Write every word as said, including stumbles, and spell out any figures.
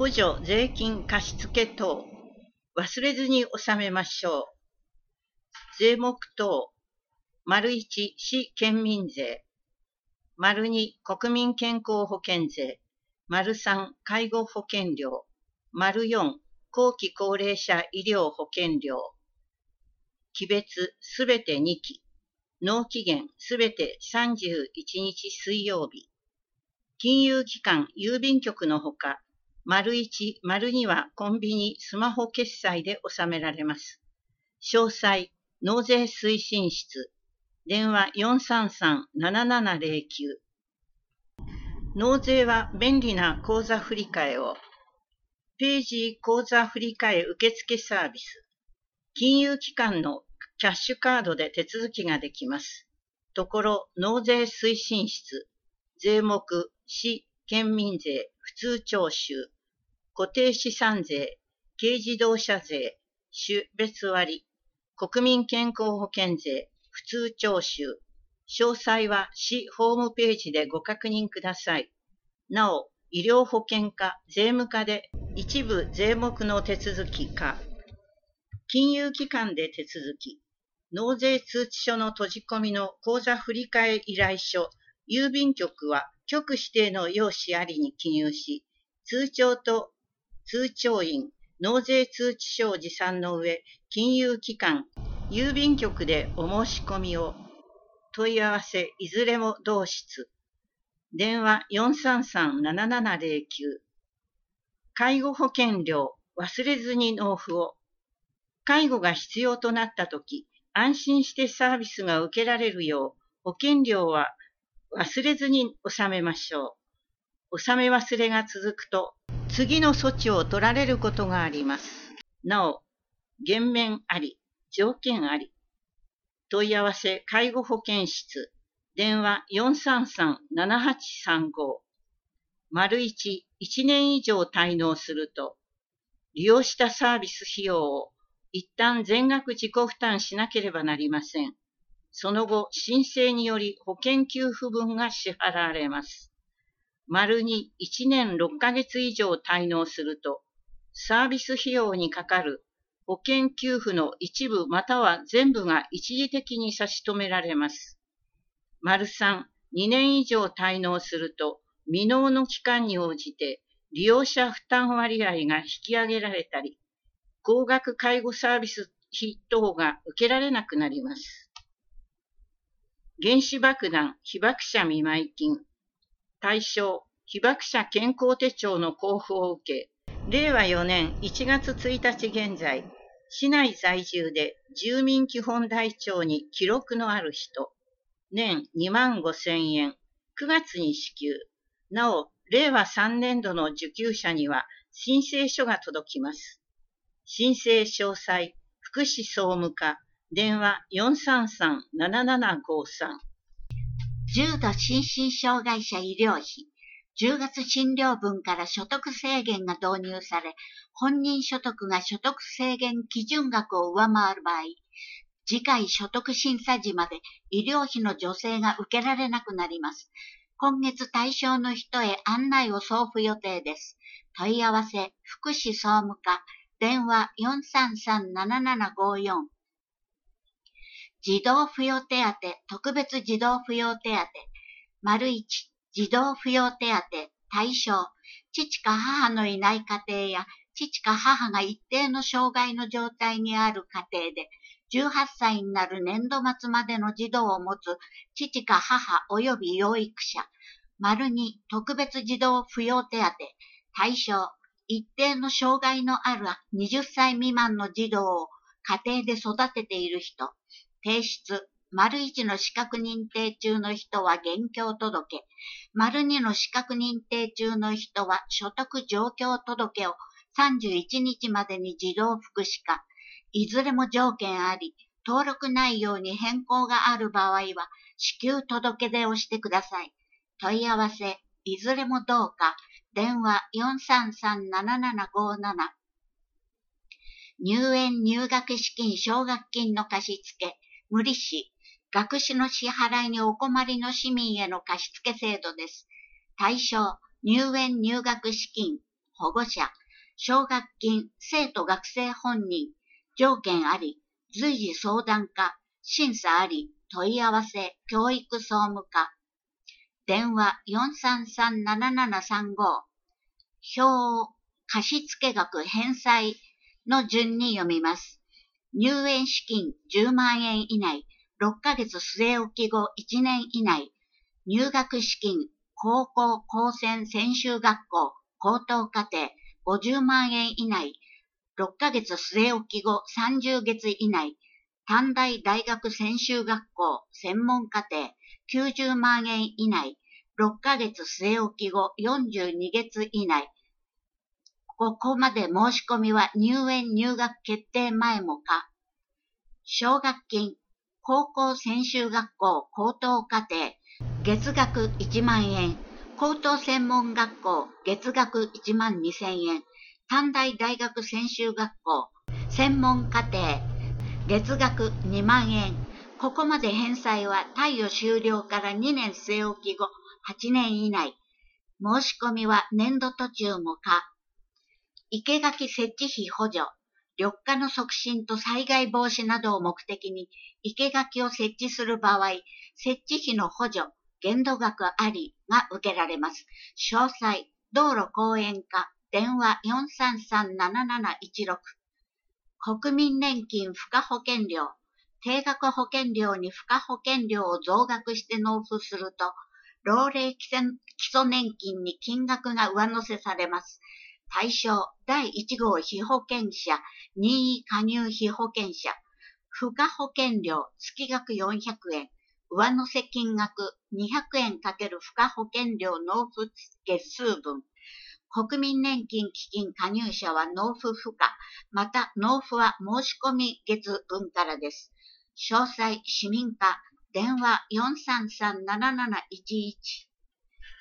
補助税金貸付等、忘れずに納めましょう。税目等、丸いち、市県民税。丸に、国民健康保険税。丸さん、介護保険料。丸よん、後期高齢者医療保険料。期別すべてにき。納期限すべてさんじゅういちにち水曜日。金融機関郵便局のほか、丸いち、丸にはコンビニ、スマホ決済で納められます。詳細、納税推進室。電話 よんさんさんななななゼロきゅう。納税は便利な口座振替を。ページ口座振替受付サービス。金融機関のキャッシュカードで手続きができます。ところ、納税推進室。税目、市、県民税、普通徴収。固定資産税、軽自動車税、種別割。国民健康保険税、普通徴収。詳細は市ホームページでご確認ください。なお、医療保険課、税務課で一部税目の手続きか、金融機関で手続き、納税通知書の閉じ込みの口座振替依頼書、郵便局は局指定の用紙ありに記入し、通帳と通帳印、納税通知書を持参の上、金融機関、郵便局でお申し込みを。問い合わせいずれも同室。電話 よんさんさんななななゼロきゅう。介護保険料忘れずに納付を。介護が必要となったとき、安心してサービスが受けられるよう、保険料は忘れずに納めましょう。納め忘れが続くと、次の措置を取られることがあります。なお、減免あり、条件あり。問い合わせ介護保険室。電話 よんさんさんななはちさんご。丸いち、いちねん以上滞納すると、利用したサービス費用を一旦全額自己負担しなければなりません。その後、申請により保険給付分が支払われます。丸に、いちねんろっかげつ以上滞納すると、サービス費用にかかる保険給付の一部または全部が一時的に差し止められます。丸さん、にねん以上滞納すると、未納の期間に応じて利用者負担割合が引き上げられたり、高額介護サービス費等が受けられなくなります。原子爆弾被爆者見舞金。対象、被爆者健康手帳の交付を受け、れいわよねんいちがつついたち現在、市内在住で住民基本台帳に記録のある人、年にまんごせんえん、くがつに支給。なお、れいわさんねんどの受給者には申請書が届きます。申請詳細、福祉総務課、電話 よんさんさんななななごさん。 重度心身障害者医療費、じゅうがつ診療分から所得制限が導入され、本人所得が所得制限基準額を上回る場合、次回所得審査時まで医療費の助成が受けられなくなります。今月対象の人へ案内を送付予定です。問い合わせ、福祉総務課、電話 よんさんさんななななごよん。児童扶養手当、特別児童扶養手当、丸いち、児童扶養手当、対象、父か母のいない家庭や、父か母が一定の障害の状態にある家庭で、じゅうはっさいになる年度末までの児童を持つ父か母及び養育者。丸に、特別児童扶養手当、対象、一定の障害のあるはたち未満の児童を家庭で育てている人。提出、丸いちの資格認定中の人は現況届、丸にの資格認定中の人は所得状況届をさんじゅういちにちまでに児童福祉課。いずれも条件あり、登録内容に変更がある場合は、支給届出をしてください。問い合わせ、いずれもどうか、電話 よんさんさんななななごなな。入園入学資金奨学金の貸付、無利子、学資の支払いにお困りの市民への貸付制度です。対象、入園入学資金、 保護者、奨学金、生徒学生本人、条件あり、随時相談課、審査あり、問い合わせ、教育総務課。電話 よんさんさんななななさんご。表、貸付額返済の順に読みます。入園資金じゅうまんえん以内、ろっかげつ据え置き後いちねん以内、入学資金、高校高専専修学校、高等課程ごじゅうまんえん以内、ろっかげつ据え置き後さんじゅうげつ以内、短大大学専修学校、専門課程きゅうじゅうまんえん以内、ろっかげつ据え置き後よんじゅうにげつ以内。ここまで申し込みは入園入学決定前もか。奨学金、高校専修学校高等課程、月額いちまんえん、高等専門学校、月額いちまんにせんえん、短大大学専修学校、専門課程、月額にまんえん。ここまで返済は貸与終了からにねん据え置き後はちねん以内。申し込みは年度途中もか。生垣設置費補助、緑化の促進と災害防止などを目的に生垣を設置する場合、設置費の補助、限度額ありが受けられます。詳細、道路公園課、電話 よんさんさんなななないちろく。国民年金付加保険料、定額保険料に付加保険料を増額して納付すると、老齢基礎年金に金額が上乗せされます。対象、だいいち号被保険者、任意加入被保険者、付加保険料、月額よんひゃくえん、上乗せ金額にひゃくえん×付加保険料納付月数分。国民年金基金加入者は納付不可、また納付は申し込み月分からです。詳細、市民課、電話 よんさんさんなななないちいち。